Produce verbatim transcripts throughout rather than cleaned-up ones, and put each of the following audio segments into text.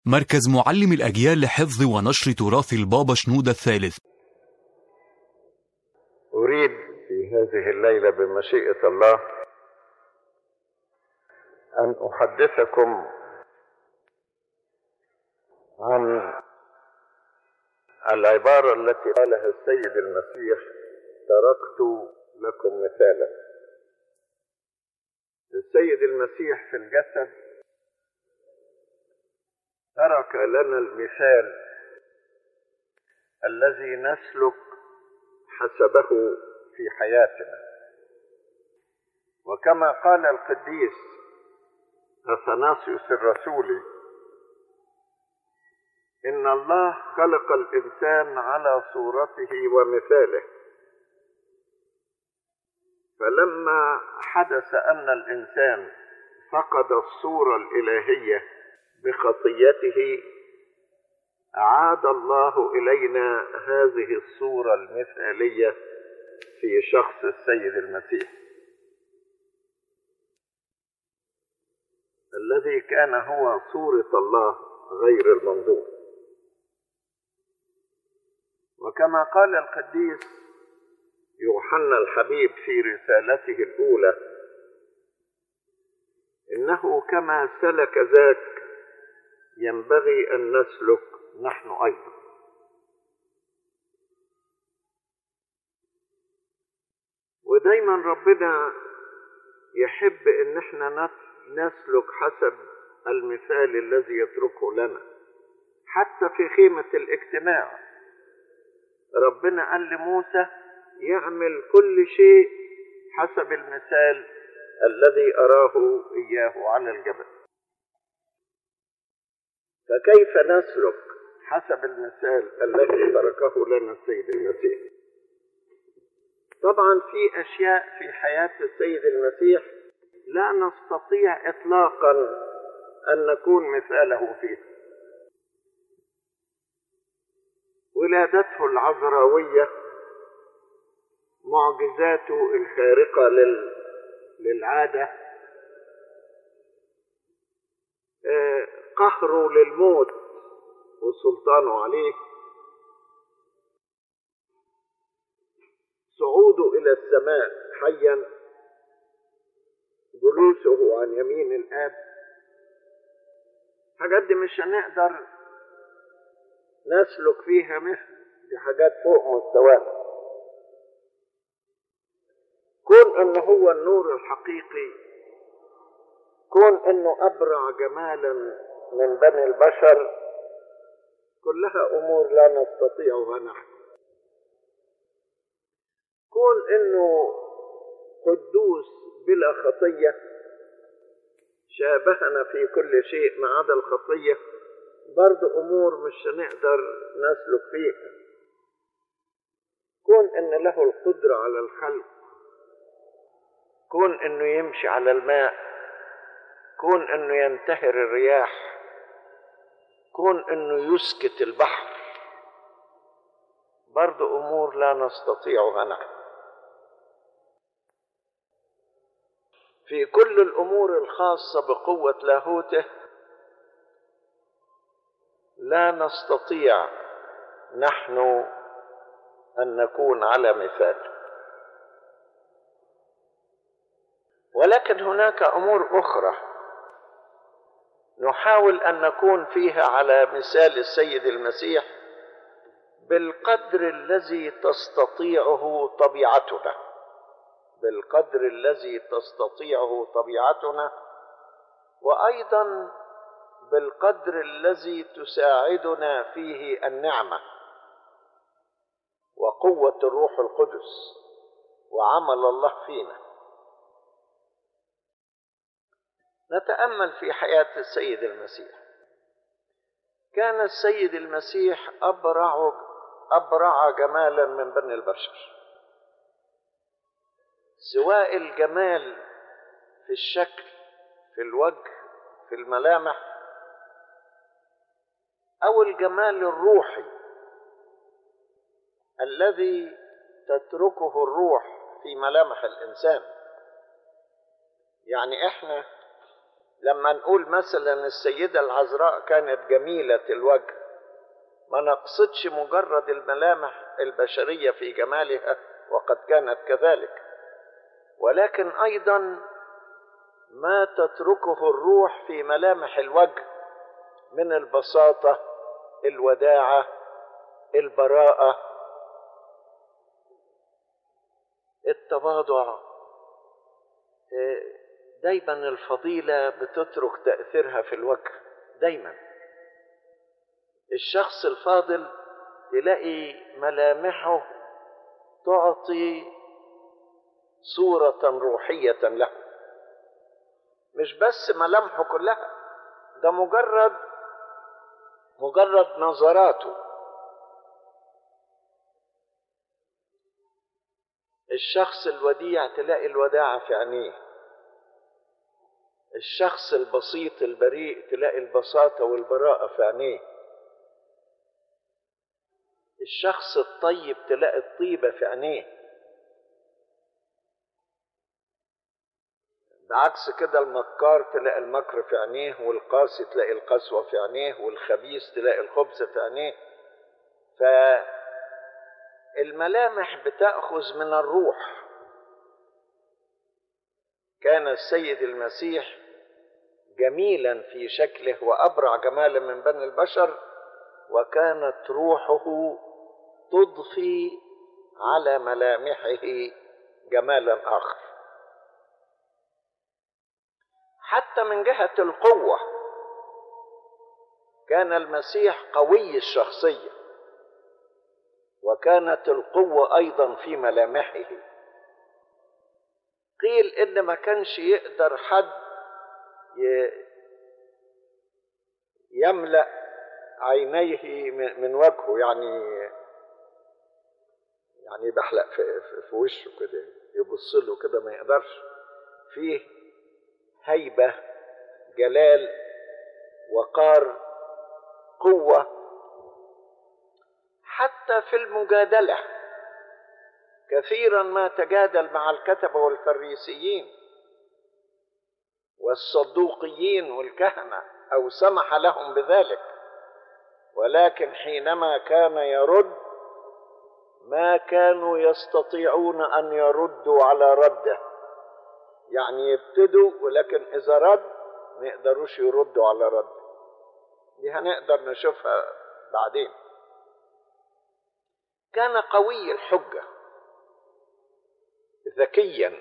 مركز معلم الأجيال لحفظ ونشر تراث البابا شنودة الثالث. أريد في هذه الليلة بمشيئة الله أن أحدثكم عن العبارة التي قالها السيد المسيح: تركت لكم مثالا. السيد المسيح في الجسد ترك لنا المثال الذي نسلك حسبه في حياتنا. وكما قال القديس أثناسيوس الرسولي: إن الله خلق الإنسان على صورته ومثاله، فلما حدث أن الإنسان فقد الصورة الإلهية بخطيته، أعاد الله إلينا هذه الصورة المثالية في شخص السيد المسيح الذي كان هو صورة الله غير المنظور. وكما قال القديس يوحنا الحبيب في رسالته الأولى: إنه كما سلك ذاك ينبغي أن نسلك نحن أيضا. ودايما ربنا يحب إن احنا نسلك حسب المثال الذي يتركه لنا. حتى في خيمة الاجتماع ربنا قال لموسى يعمل كل شيء حسب المثال الذي أراه إياه على الجبل. فكيف نسلك حسب المثال الذي تركه لنا السيد المسيح؟ طبعا في أشياء في حياة السيد المسيح لا نستطيع إطلاقا أن نكون مثاله فيه. ولادته العذراوية، معجزاته الخارقة لل... للعادة، آه، قهره للموت وسلطانه عليه، صعوده إلى السماء حيا، جلوسه عن يمين الآب. حاجات دي مش هنقدر نسلك فيها مثل، دي حاجات فوق مستوانا. كون انه هو النور الحقيقي، كون انه ابرع جمالا من بني البشر، كلها امور لا نستطيعها نحن. كون انه قدوس بلا خطية، شابهنا في كل شيء ما عدا الخطية، برضو امور مش هنقدر نسلك فيها. كون ان له القدرة على الخلق، كون انه يمشي على الماء، كون انه ينتهر الرياح، كون انه يسكت البحر، برضو امور لا نستطيعها نحن. في كل الامور الخاصة بقوة لاهوته لا نستطيع نحن أن نكون على مثال. ولكن هناك أمور أخرى نحاول أن نكون فيها على مثال السيد المسيح بالقدر الذي تستطيعه طبيعتنا، بالقدر الذي تستطيعه طبيعتنا، وأيضا بالقدر الذي تساعدنا فيه النعمة وقوة الروح القدس وعمل الله فينا. نتأمل في حياة السيد المسيح. كان السيد المسيح أبرع أبرع جمالا من بني البشر، سواء الجمال في الشكل، في الوجه، في الملامح، أو الجمال الروحي الذي تتركه الروح في ملامح الإنسان. يعني إحنا لما نقول مثلا السيدة العذراء كانت جميلة الوجه، ما نقصدش مجرد الملامح البشرية في جمالها، وقد كانت كذلك، ولكن أيضا ما تتركه الروح في ملامح الوجه من البساطة، الوداعة، البراءة، التواضع. دايما الفضيلة بتترك تأثيرها في الوجه. دايما الشخص الفاضل تلاقي ملامحه تعطي صورة روحية له، مش بس ملامحه كلها، ده مجرد مجرد نظراته. الشخص الوديع تلاقي الوداعة في عينيه، الشخص البسيط البريء تلاقي البساطة والبراءة في عينيه، الشخص الطيب تلاقي الطيبة في عينيه. بعكس كده المكار تلاقي المكر في عينيه، والقاسي تلاقي القسوة في عينيه، والخبيث تلاقي الخبث في عينيه. فالملامح بتأخذ من الروح. كان السيد المسيح جميلا في شكله وأبرع جمالا من بني البشر، وكانت روحه تضفي على ملامحه جمالا آخر. حتى من جهة القوة كان المسيح قوي الشخصية، وكانت القوة أيضا في ملامحه. قيل إن ما كانش يقدر حد يملأ عينيه من وجهه، يعني يعني بحلق في, في وشه كده، يبص له كده ما يقدرش. فيه هيبة، جلال، وقار، قوة. حتى في المجادلة كثيرا ما تجادل مع الكتبة والفريسيين والصدوقيين والكهنة، أو سمح لهم بذلك، ولكن حينما كان يرد ما كانوا يستطيعون أن يردوا على رده. يعني يبتدوا، ولكن إذا رد ما يقدروش يردوا على رده. دي هنقدر نشوفها بعدين. كان قوي الحجة، ذكيا،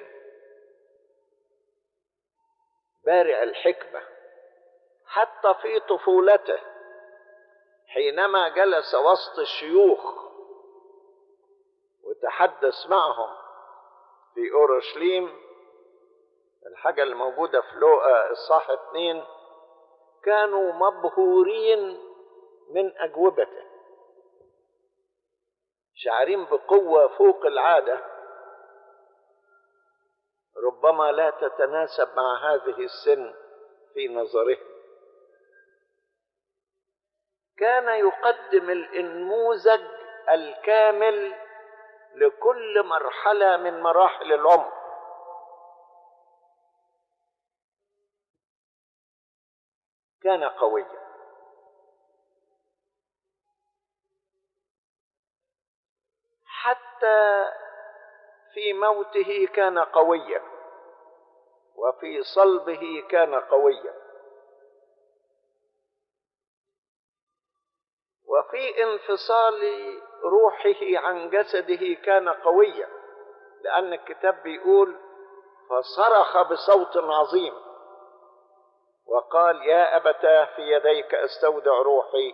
بارع الحكمة. حتى في طفولته حينما جلس وسط الشيوخ وتحدث معهم في أورشليم، الحاجة اللي موجودة في لوقا الصح اتنين، كانوا مبهورين من أجوبته، شاعرين بقوة فوق العادة ربما لا تتناسب مع هذه السن في نظرهم. كان يقدم النموذج الكامل لكل مرحلة من مراحل العمر. كان قويا. حتى في موته كان قويا، وفي صلبه كان قويا، وفي انفصال روحه عن جسده كان قويا، لأن الكتاب بيقول فصرخ بصوت عظيم وقال يا أبتاه في يديك أستودع روحي.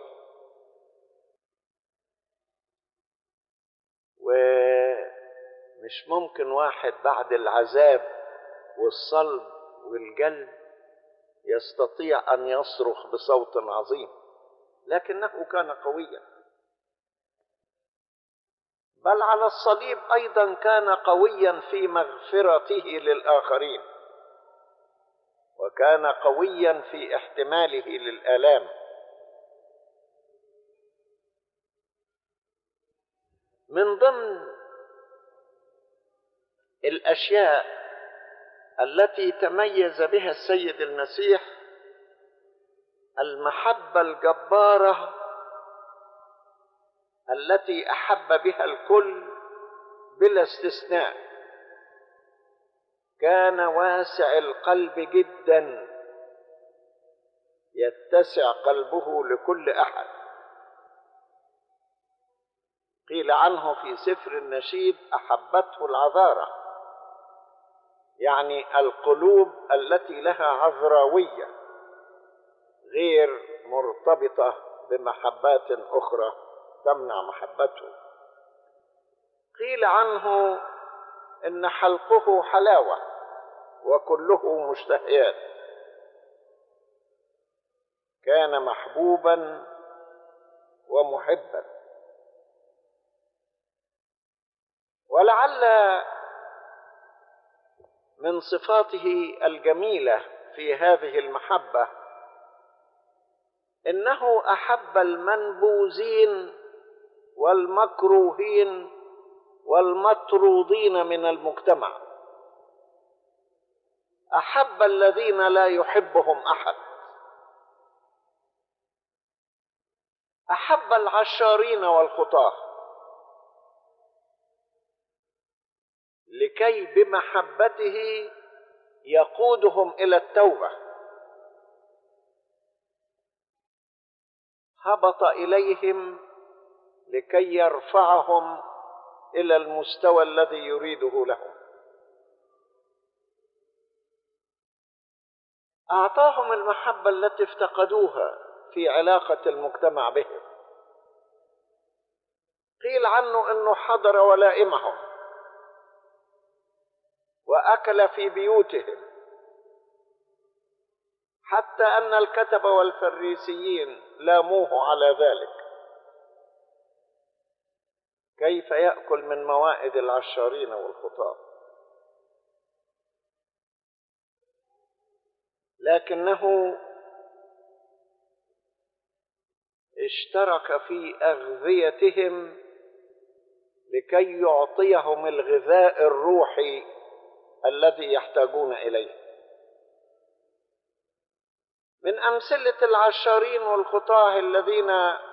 ومش ممكن واحد بعد العذاب والصلب والجلد يستطيع أن يصرخ بصوت عظيم، لكنه كان قويا. بل على الصليب أيضا كان قويا في مغفرته للآخرين، وكان قويا في احتماله للآلام. من ضمن الأشياء التي تميز بها السيد المسيح المحبة الجبارة التي أحب بها الكل بلا استثناء. كان واسع القلب جدا، يتسع قلبه لكل أحد. قيل عنه في سفر النشيد: أحبته العذارى، يعني القلوب التي لها عذراوية غير مرتبطة بمحبات أخرى تمنع محبته. قيل عنه إن حلقه حلاوة وكله مشتهيات. كان محبوبا ومحبا. ولعل من صفاته الجميلة في هذه المحبة إنه أحب المنبوذين والمكروهين والمطرودين من المجتمع. أحب الذين لا يحبهم أحد. أحب العشارين والخطاة لكي بمحبته يقودهم إلى التوبة. هبط إليهم لكي يرفعهم إلى المستوى الذي يريده لهم. أعطاهم المحبة التي افتقدوها في علاقة المجتمع بهم. قيل عنه أنه حضر ولائمهم وأكل في بيوتهم، حتى أن الكتبة والفريسيين لاموه على ذلك. كيف يأكل من موائد العشارين والخطاة؟ لكنه اشترك في أغذيتهم لكي يعطيهم الغذاء الروحي الذي يحتاجون إليه. من أمثلة العشارين والخطاة الذين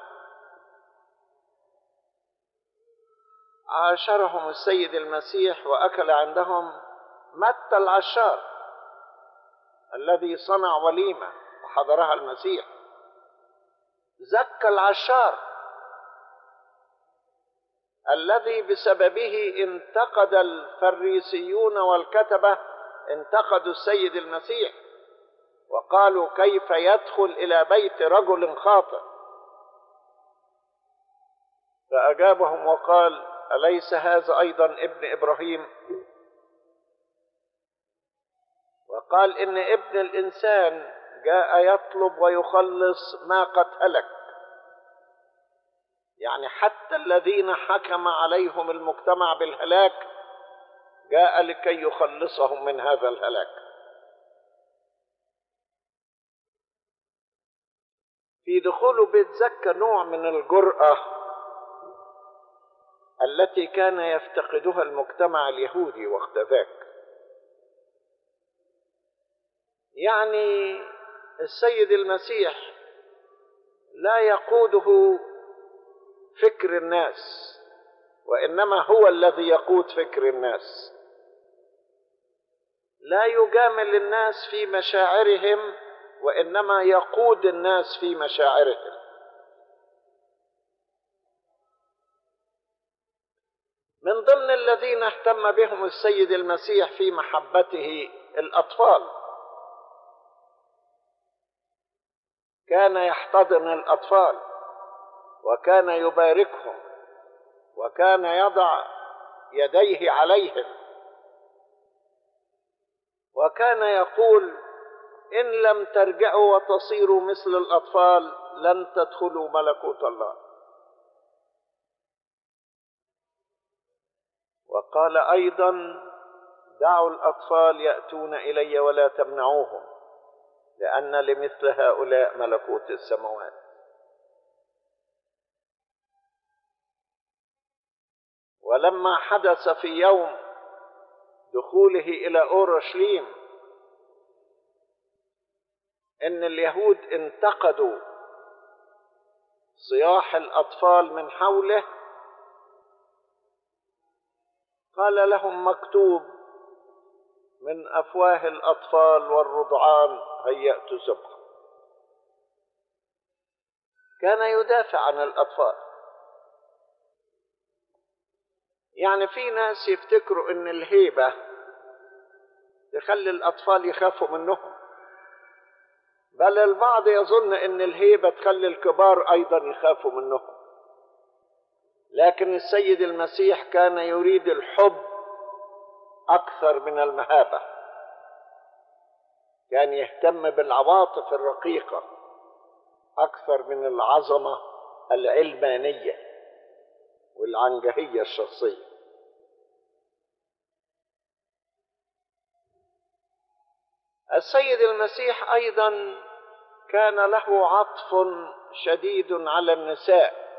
عاشرهم السيد المسيح وأكل عندهم متى العشار الذي صنع وليمة وحضرها المسيح. زكى العشار الذي بسببه انتقد الفريسيون والكتبة انتقدوا السيد المسيح وقالوا: كيف يدخل إلى بيت رجل خاطئ؟ فأجابهم وقال: أليس هذا أيضا ابن إبراهيم؟ وقال إن ابن الإنسان جاء يطلب ويخلص ما قد هلك. يعني حتى الذين حكم عليهم المجتمع بالهلاك جاء لكي يخلصهم من هذا الهلاك. في دخوله بيت زكا نوع من الجرأة التي كان يفتقدها المجتمع اليهودي وقت ذاك. يعني السيد المسيح لا يقوده فكر الناس، وإنما هو الذي يقود فكر الناس. لا يجامل الناس في مشاعرهم، وإنما يقود الناس في مشاعرهم. من ضمن الذين اهتم بهم السيد المسيح في محبته الأطفال. كان يحتضن الأطفال وكان يباركهم وكان يضع يديه عليهم، وكان يقول: إن لم ترجعوا وتصيروا مثل الأطفال لن تدخلوا ملكوت الله. وقال أيضا: دعوا الأطفال يأتون إلي ولا تمنعوهم، لأن لمثل هؤلاء ملكوت السماوات. ولما حدث في يوم دخوله إلى أورشليم إن اليهود انتقدوا صياح الأطفال من حوله، قال لهم: مكتوب: من أفواه الأطفال والرضعان هيأت سبحا. كان يدافع عن الأطفال. يعني في ناس يفتكروا إن الهيبة تخلي الأطفال يخافوا منهم، بل البعض يظن إن الهيبة تخلي الكبار أيضا يخافوا منهم. لكن السيد المسيح كان يريد الحب أكثر من المهابة، كان يهتم بالعواطف الرقيقة أكثر من العظمة العلمانية والعنجهية الشخصية. السيد المسيح أيضا كان له عطف شديد على النساء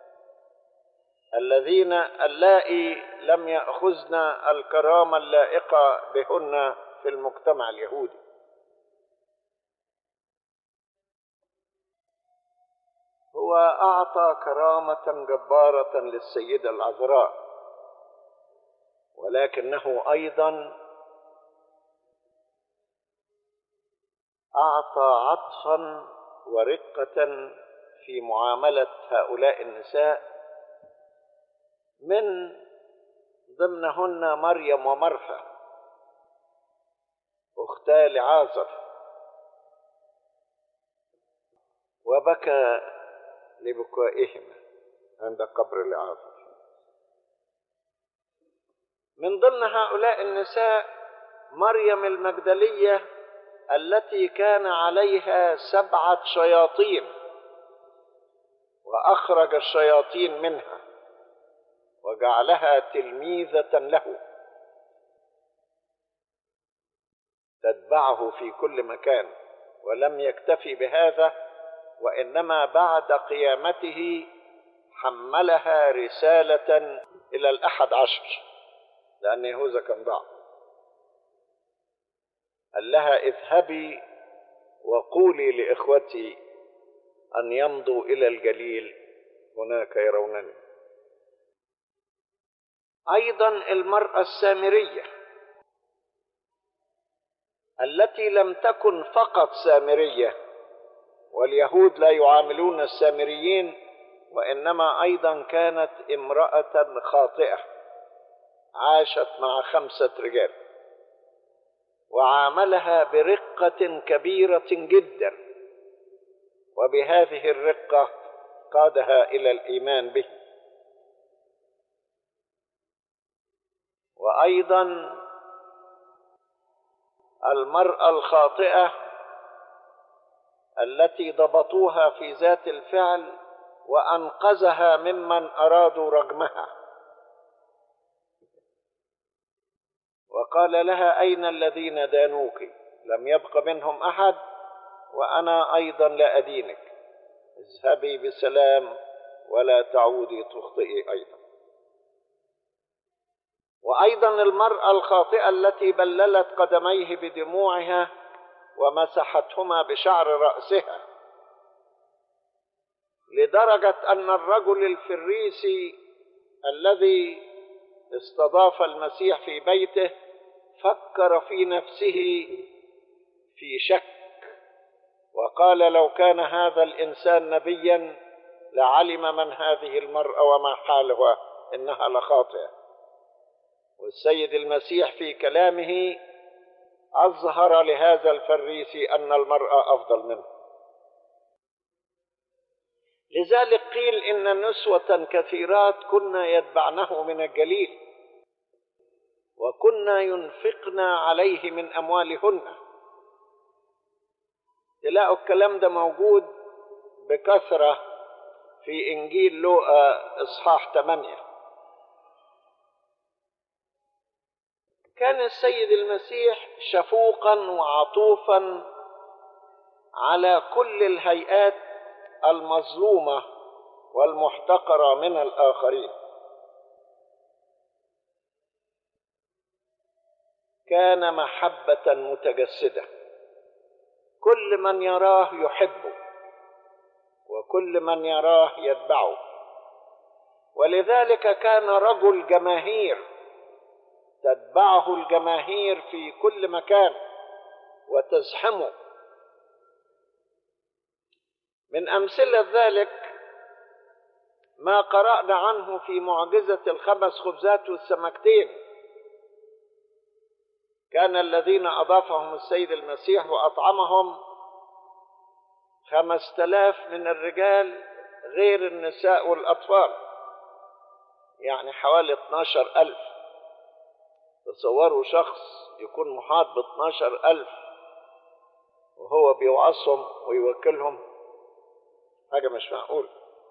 الذين اللائي لم يأخذن الكرامة اللائقة بهن في المجتمع اليهودي. هو أعطى كرامة جبارة للسيدة العذراء، ولكنه أيضا أعطى عطفا ورقة في معاملة هؤلاء النساء، من ضمنهن مريم ومرثا أختا لعازر، وبكى لبكائهما عند قبر لعازر. من ضمن هؤلاء النساء مريم المجدلية التي كان عليها سبعة شياطين وأخرج الشياطين منها وجعلها تلميذة له تتبعه في كل مكان. ولم يكتفي بهذا، وإنما بعد قيامته حملها رسالة إلى الأحد عشر، لأن يهوذا كان ضعف. قال لها: اذهبي وقولي لإخوتي أن يمضوا إلى الجليل، هناك يرونني. أيضا المرأة السامرية التي لم تكن فقط سامرية، واليهود لا يعاملون السامريين، وإنما أيضا كانت امرأة خاطئة عاشت مع خمسة رجال، وعاملها برقة كبيرة جدا، وبهذه الرقة قادها إلى الإيمان به. وأيضا المرأة الخاطئة التي ضبطوها في ذات الفعل وأنقذها ممن أرادوا رجمها، وقال لها: أين الذين دانوك؟ لم يبق منهم أحد، وأنا أيضا لا أدينك، اذهبي بسلام ولا تعودي تخطئي أيضا. وأيضا المرأة الخاطئة التي بللت قدميه بدموعها ومسحتهما بشعر رأسها، لدرجة أن الرجل الفريسي الذي استضاف المسيح في بيته فكر في نفسه في شك، وقال: لو كان هذا الإنسان نبيا لعلم من هذه المرأة وما حالها، إنها لخاطئة. والسيد المسيح في كلامه أظهر لهذا الفريسي أن المرأة أفضل منه. لذلك قيل إن نسوة كثيرات كنا يتبعنه من الجليل، وكنا ينفقن عليه من أموالهن. تلاقوا الكلام ده موجود بكثرة في إنجيل لوقا إصحاح ثمانية. كان السيد المسيح شفوقا وعطوفا على كل الهيئات المظلومة والمحتقرة من الآخرين. كان محبة متجسدة، كل من يراه يحبه وكل من يراه يتبعه. ولذلك كان رجل جماهير، تتبعه الجماهير في كل مكان وتزحمه. من أمثلة ذلك ما قرأنا عنه في معجزة الخمس خبزات والسمكتين. كان الذين أضافهم السيد المسيح وأطعمهم خمس تلاف من الرجال غير النساء والأطفال، يعني حوالي اتناشر ألف. تصوروا شخص يكون محاط باتناشر ألف وهو بيوعظهم ويوكلهم، حاجة مش معقول.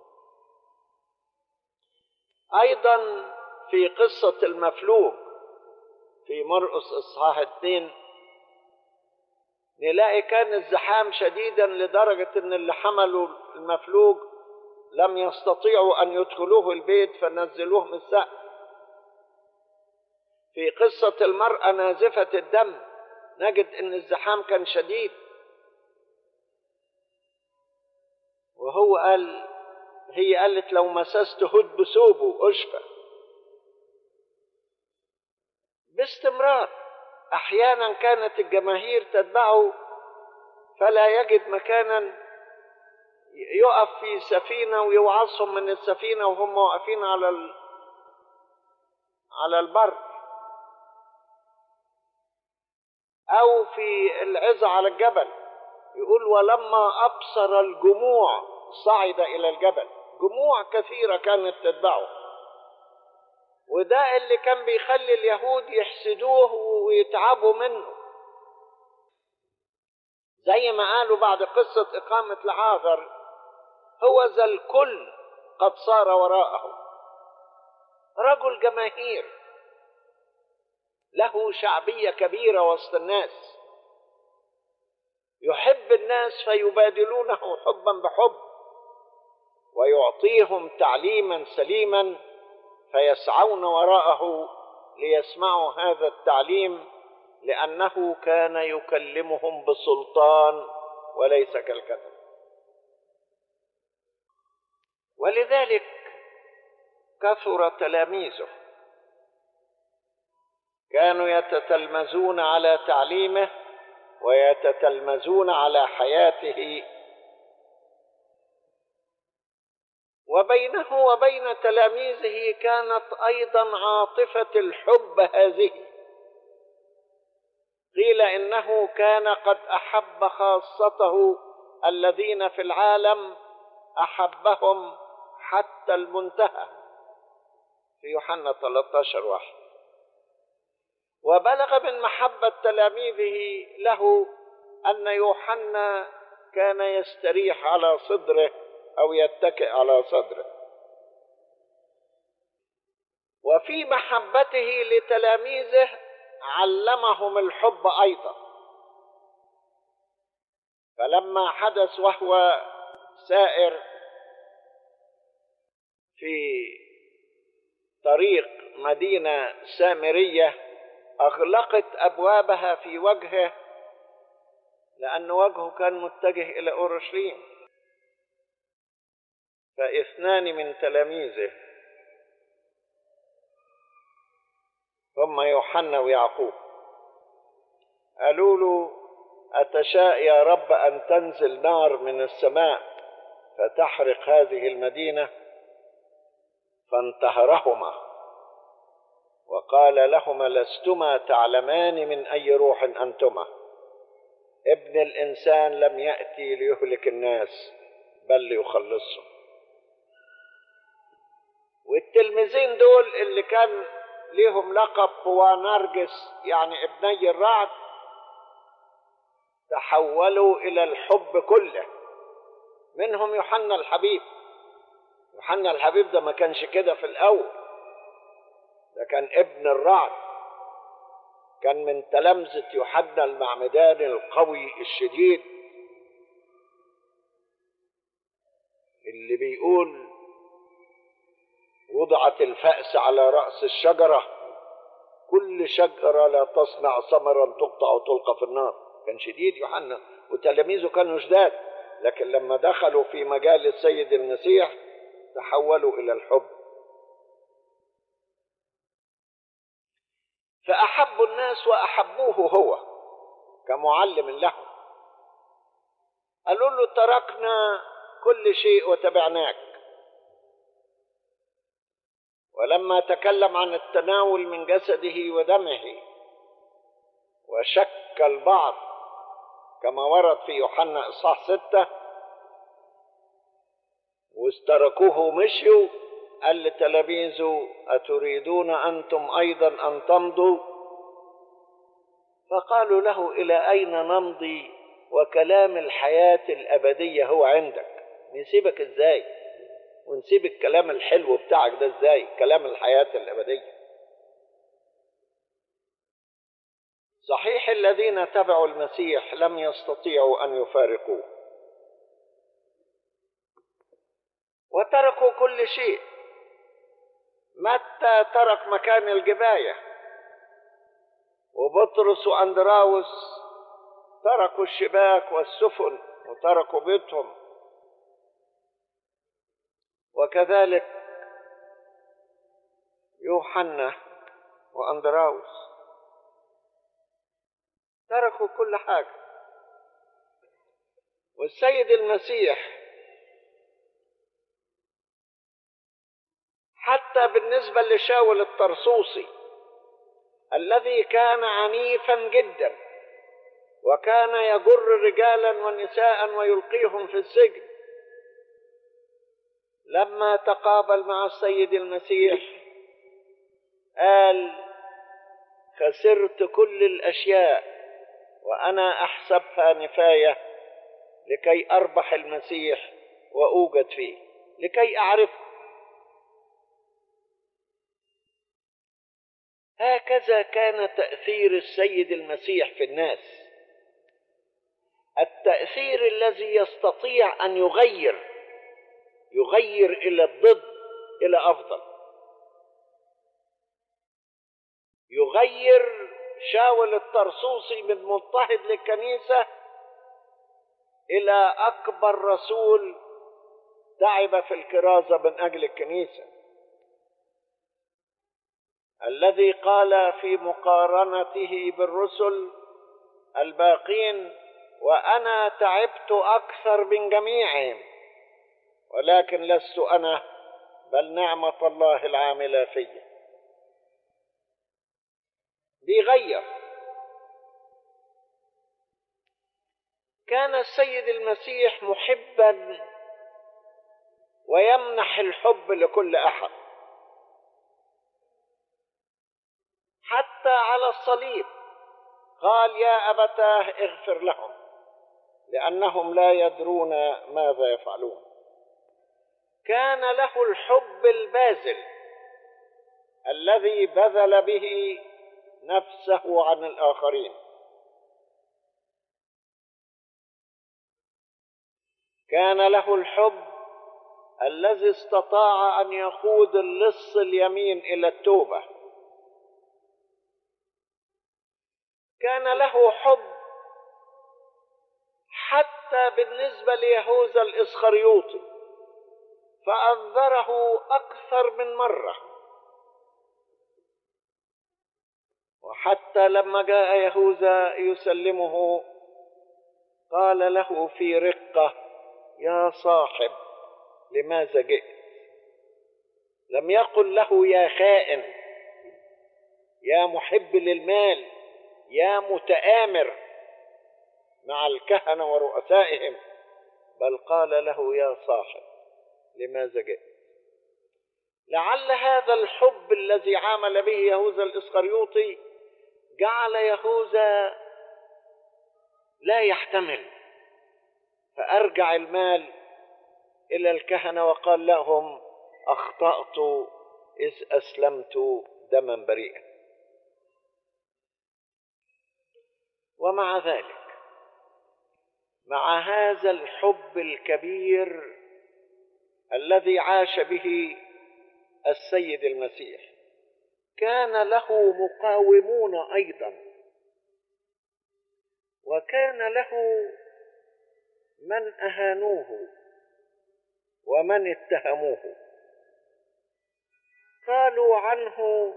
أيضا في قصة المفلوج في مرقس إصحاح اتنين نلاقي كان الزحام شديدا لدرجة ان اللي حملوا المفلوج لم يستطيعوا ان يدخلوه البيت فنزلوه من السقف. في قصة المرأة نازفة الدم نجد ان الزحام كان شديد، وهو قال هي قالت لو مسست هد بثوبه أشفى. باستمرار أحيانا كانت الجماهير تتبعه فلا يجد مكانا يقف في سفينة ويوعظهم من السفينة وهم واقفين على على البر، أو في العظة على الجبل. يقول ولما أبصر الجموع صعد إلى الجبل. جموع كثيرة كانت تتبعه، وده اللي كان بيخلي اليهود يحسدوه ويتعبوا منه. زي ما قالوا بعد قصة إقامة لعازر هو ذا الكل قد صار وراءه. رجل جماهير له شعبية كبيرة وسط الناس، يحب الناس فيبادلونه حبا بحب، ويعطيهم تعليما سليما فيسعون وراءه ليسمعوا هذا التعليم، لأنه كان يكلمهم بسلطان وليس كالكتب. ولذلك كثر تلاميذه، كانوا يتتلمذون على تعليمه ويتتلمذون على حياته. وبينه وبين تلاميذه كانت أيضا عاطفة الحب هذه. قيل إنه كان قد أحب خاصته الذين في العالم، أحبهم حتى المنتهى في يوحنا ثلاثة عشر واحد. وبلغ من محبة تلاميذه له أن يوحنا كان يستريح على صدره أو يتكئ على صدره. وفي محبته لتلاميذه علمهم الحب أيضا. فلما حدث وهو سائر في طريق مدينة سامرية أغلقت أبوابها في وجهه، لأن وجهه كان متجه إلى أورشليم. فاثنان من تلاميذه هم يوحنا ويعقوب قالوا له أتشاء يا رب أن تنزل نار من السماء فتحرق هذه المدينة؟ فانتهرهما وقال لهما لستما تعلمان من أي روح أنتما. ابن الإنسان لم يأتي ليهلك الناس بل ليخلصهم. والتلميذين دول اللي كان ليهم لقب بوانرجس يعني ابني الرعد تحولوا إلى الحب كله. منهم يوحنا الحبيب. يوحنا الحبيب ده ما كانش كده في الأول، ده كان ابن الرعد، كان من تلامذة يوحنا المعمدان القوي الشديد اللي بيقول وضعت الفأس على رأس الشجرة، كل شجرة لا تصنع ثمرا تقطع وتلقى في النار. كان شديد يوحنا وتلاميذه كانوا شداد، لكن لما دخلوا في مجال السيد المسيح تحولوا إلى الحب. فأحبوا الناس وأحبوه هو كمعلم لهم. قالوا له تركنا كل شيء وتبعناك. ولما تكلم عن التناول من جسده ودمه وشك البعض كما ورد في يوحنا إصحاح ستة واستركوه مشيوا، قال لتلاميذه أتريدون أنتم أيضا أن تمضوا؟ فقالوا له إلى أين نمضي وكلام الحياة الأبدية هو عندك؟ نسيبك إزاي ونسيب الكلام الحلو بتاعك ده إزاي؟ كلام الحياة الأبدية. صحيح الذين تبعوا المسيح لم يستطيعوا أن يفارقوه وتركوا كل شيء. متى ترك مكان الجباية، وبطرس وأندراوس تركوا الشباك والسفن وتركوا بيتهم، وكذلك يوحنا وأندراوس تركوا كل حاجة. والسيد المسيح حتى بالنسبة لشاول الطرسوسي الذي كان عنيفا جدا وكان يجر رجالا ونساء ويلقيهم في السجن، لما تقابل مع السيد المسيح قال خسرت كل الأشياء وأنا أحسبها نفاية لكي أربح المسيح وأوجد فيه، لكي أعرفه. هكذا كان تأثير السيد المسيح في الناس، التأثير الذي يستطيع أن يغير يغير إلى الضد إلى أفضل. يغير شاول الطرسوسي من مضطهد للكنيسة إلى أكبر رسول تعب في الكرازة من أجل الكنيسة، الذي قال في مقارنته بالرسل الباقين وأنا تعبت أكثر من جميعهم ولكن لست أنا بل نعمة الله العاملة فيا. بيغير. كان السيد المسيح محبا ويمنح الحب لكل أحد، حتى على الصليب قال يا أبتاه اغفر لهم لأنهم لا يدرون ماذا يفعلون. كان له الحب الباذل الذي بذل به نفسه عن الآخرين. كان له الحب الذي استطاع أن يقود اللص اليمين إلى التوبة. كان له حب حتى بالنسبة ليهوذا الإسخريوطي، فأنذره أكثر من مرة. وحتى لما جاء يهوذا يسلمه قال له في رقة يا صاحب لماذا جئت؟ لم يقل له يا خائن، يا محب للمال، يا متآمر مع الكهنة ورؤسائهم، بل قال له يا صاحب لماذا جئت؟ لعل هذا الحب الذي عامل به يهوذا الإسخريوطي جعل يهوذا لا يحتمل، فأرجع المال إلى الكهنة وقال لهم أخطأت إذ أسلمت دما بريئا. ومع ذلك مع هذا الحب الكبير الذي عاش به السيد المسيح كان له مقاومون أيضا. وكان له من أهانوه ومن اتهموه. قالوا عنه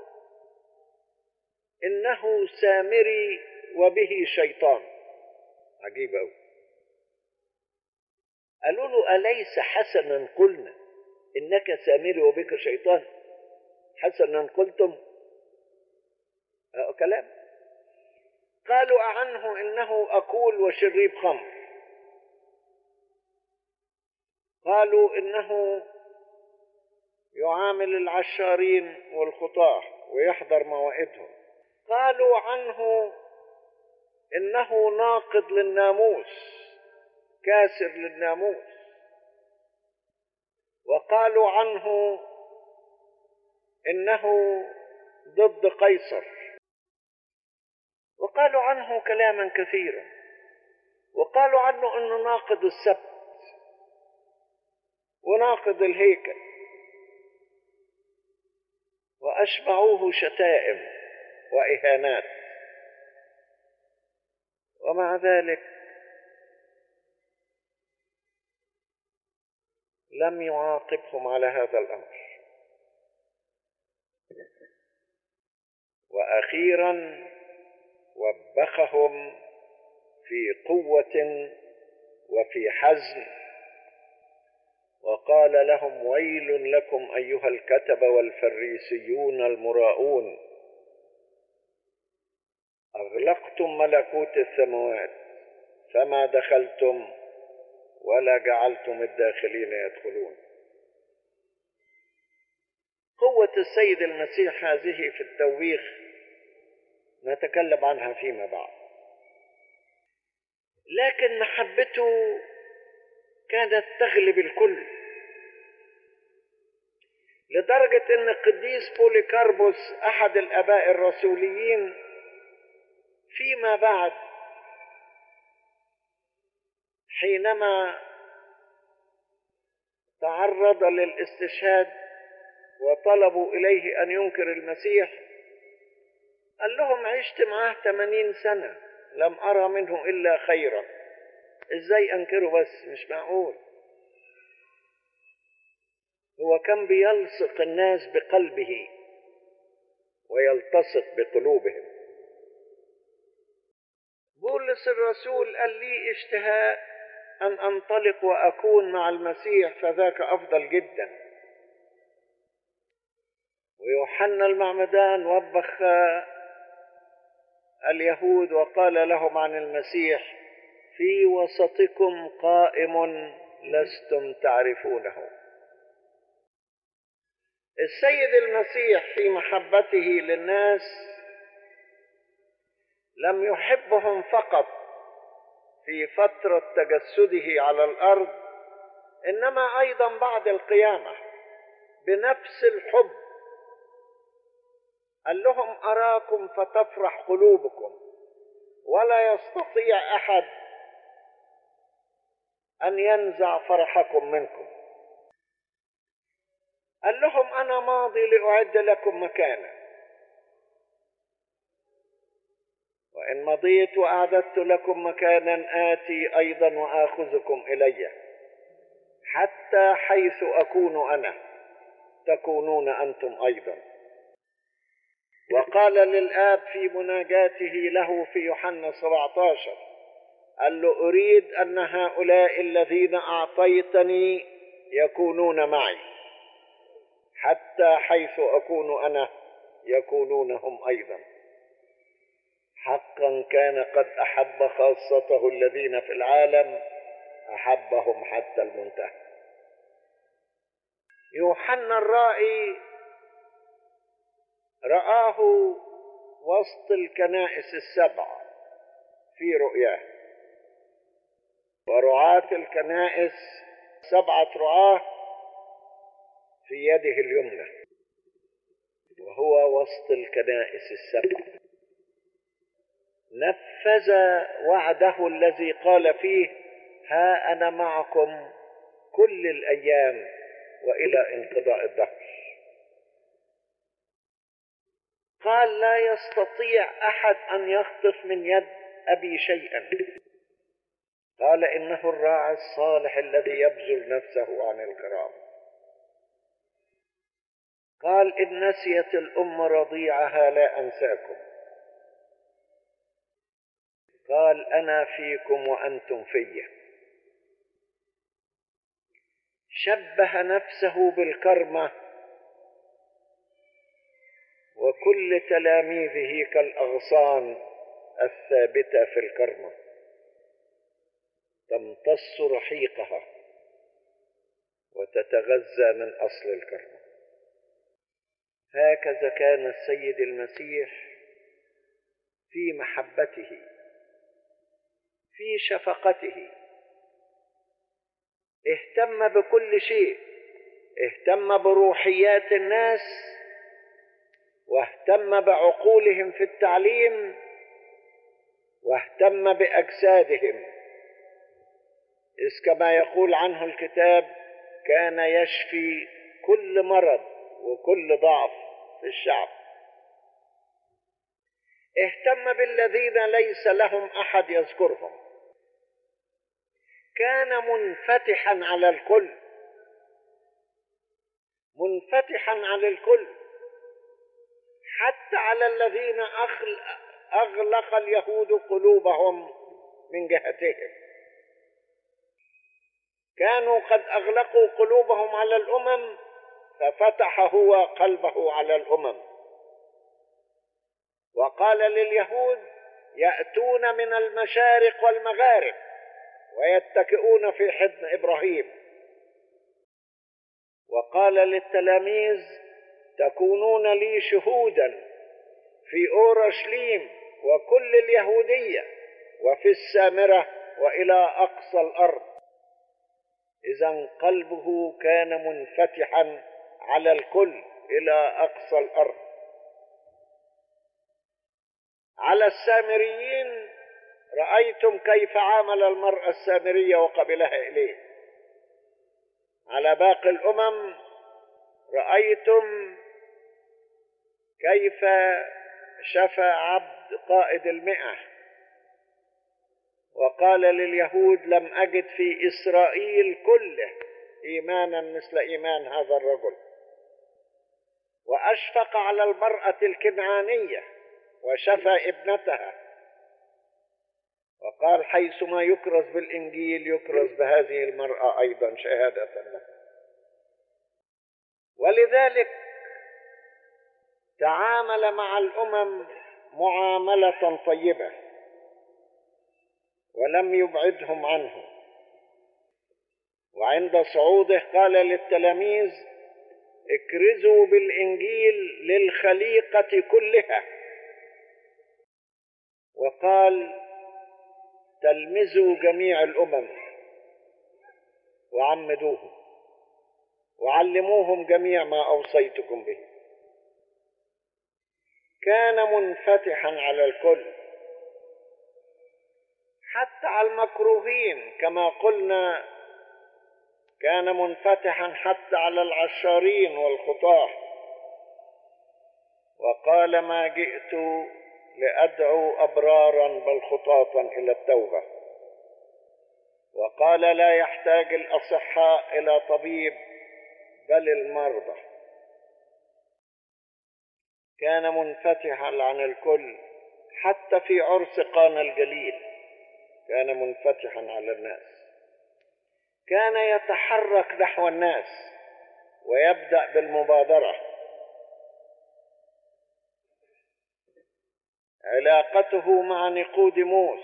إنه سامري وبه شيطان. عجيب أوي. قالوا له أليس حسنا قلنا إنك سامري وبك شيطان؟ حسنا قلتم؟ أه كلام. قالوا عنه إنه أكول وشريب خمر. قالوا إنه يعامل العشارين والخطاة ويحضر موائدهم. قالوا عنه إنه ناقض للناموس، كاسر للناموس. وقالوا عنه إنه ضد قيصر. وقالوا عنه كلاما كثيرا. وقالوا عنه إنه ناقض السبت وناقض الهيكل، وأشبعوه شتائم وإهانات. ومع ذلك لم يعاقبهم على هذا الأمر. وأخيرا وبخهم في قوة وفي حزم، وقال لهم: ويل لكم أيها الكتبة والفريسيون المراؤون، أغلقتم ملكوت السماوات فما دخلتم ولا جعلتم الداخلين يدخلون. قوة السيد المسيح هذه في التوبيخ نتكلم عنها فيما بعد، لكن محبته كانت تغلب الكل، لدرجة أن القديس بوليكاربوس أحد الآباء الرسوليين فيما بعد حينما تعرض للاستشهاد وطلبوا إليه أن ينكر المسيح قال لهم: عشت معاه ثمانين سنة لم أرى منه إلا خيرا، إزاي أنكره؟ بس مش معقول. هو كان بيلصق الناس بقلبه ويلتصق بقلوبهم. بولس الرسول قال: لي اشتهاء أن أنطلق وأكون مع المسيح فذاك أفضل جدا. ويوحنا المعمدان وبخ اليهود وقال لهم عن المسيح: في وسطكم قائم لستم تعرفونه. السيد المسيح في محبته للناس لم يحبهم فقط في فترة تجسده على الأرض، إنما أيضا بعد القيامة بنفس الحب. قال لهم: أراكم فتفرح قلوبكم ولا يستطيع أحد أن ينزع فرحكم منكم. قال لهم: أنا ماضي لأعد لكم مكانا، وإن مضيت وأعددت لكم مكانا آتي أيضا وآخذكم إلي، حتى حيث أكون أنا تكونون أنتم أيضا. وقال للآب في مناجاته له في يوحنا سبعة عشر، قال له: أريد أن هؤلاء الذين أعطيتني يكونون معي، حتى حيث أكون أنا يكونون هم أيضا. حقا كان قد أحب خاصته الذين في العالم، أحبهم حتى المنتهى. يوحنا الرائي رآه وسط الكنائس السبع في رؤياه، ورعاة الكنائس سبعة رعاة في يده اليمنى، وهو وسط الكنائس السبع. نفذ وعده الذي قال فيه: ها أنا معكم كل الأيام وإلى انقضاء الدهر. قال: لا يستطيع أحد أن يخطف من يد أبي شيئا. قال: إنه الراعي الصالح الذي يبذل نفسه عن الكرام. قال: إن نسيت الأم رضيعها لا أنساكم. قال: أنا فيكم وأنتم في. شبه نفسه بالكرمة، وكل تلاميذه كالأغصان الثابتة في الكرمة تمتص رحيقها وتتغذى من أصل الكرمة. هكذا كان السيد المسيح في محبته، في شفقته، اهتم بكل شيء. اهتم بروحيات الناس، واهتم بعقولهم في التعليم، واهتم بأجسادهم، إذ كما يقول عنه الكتاب: كان يشفي كل مرض وكل ضعف في الشعب. اهتم بالذين ليس لهم أحد يذكرهم. كان منفتحا على الكل، منفتحا على الكل، حتى على الذين أغلق اليهود قلوبهم من جهتهم. كانوا قد أغلقوا قلوبهم على الأمم، ففتح هو قلبه على الأمم، وقال لليهود: يأتون من المشارق والمغارب ويتكئون في حضن إبراهيم. وقال للتلاميذ: تكونون لي شهودا في أورشليم وكل اليهودية وفي السامرة وإلى أقصى الأرض. إذن قلبه كان منفتحا على الكل إلى أقصى الأرض. على السامريين رأيتم كيف عامل المرأة السامرية وقبلها إليه. على باقي الأمم رأيتم كيف شفى عبد قائد المئة، وقال لليهود: لم أجد في إسرائيل كله إيمانا مثل إيمان هذا الرجل. وأشفق على المرأة الكنعانية وشفى ابنتها، وقال: حيثما يكرز بالإنجيل يكرز بهذه المرأة أيضا شهادة له. ولذلك تعامل مع الأمم معاملة طيبة ولم يبعدهم عنه. وعند صعوده قال للتلاميذ: اكرزوا بالإنجيل للخليقة كلها. وقال: تلمذوا جميع الأمم وعمدوهم وعلموهم جميع ما أوصيتكم به. كان منفتحا على الكل، حتى على المكروهين كما قلنا. كان منفتحا حتى على العشارين والخطاة. وقال: ما جئت لأدعو أبرارا بل خطاة إلى التوبة. وقال: لا يحتاج الأصحاء إلى طبيب بل المرضى. كان منفتحا عن الكل، حتى في عرس قانا الجليل كان منفتحا على الناس. كان يتحرك نحو الناس ويبدأ بالمبادرة. علاقته مع نيقوديموس،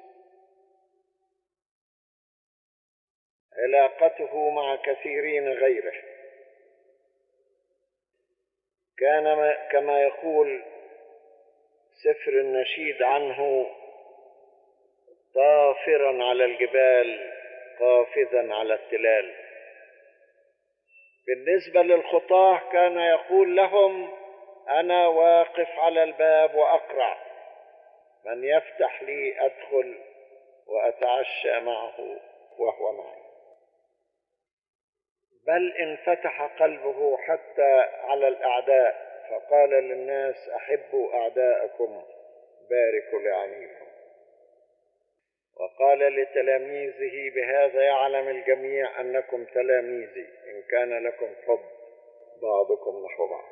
علاقته مع كثيرين غيره، كان كما يقول سفر النشيد عنه: طافرا على الجبال قافزا على التلال. بالنسبة للخطاة كان يقول لهم: أنا واقف على الباب وأقرع، من يفتح لي أدخل وأتعشى معه وهو معي. بل انفتح قلبه حتى على الأعداء، فقال للناس: أحبوا أعداءكم باركوا لعنيكم. وقال لتلاميذه: بهذا يعلم الجميع أنكم تلاميذي إن كان لكم حب بعضكم نحو بعض.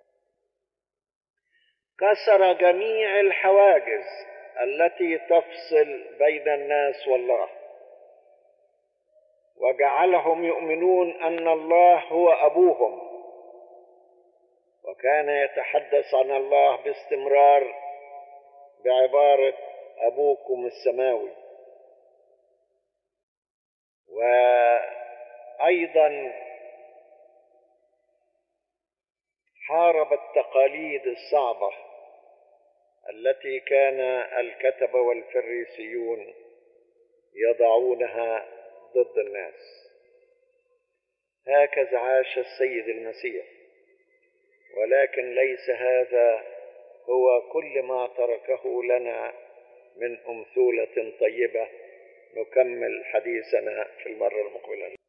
كسر جميع الحواجز التي تفصل بين الناس والله، وجعلهم يؤمنون أن الله هو أبوهم، وكان يتحدث عن الله باستمرار بعبارة أبوكم السماوي. وأيضا حارب التقاليد الصعبة التي كان الكتبة والفريسيون يضعونها ضد الناس. هكذا عاش السيد المسيح، ولكن ليس هذا هو كل ما تركه لنا من أمثلة طيبة. نكمل حديثنا في المرة المقبلة.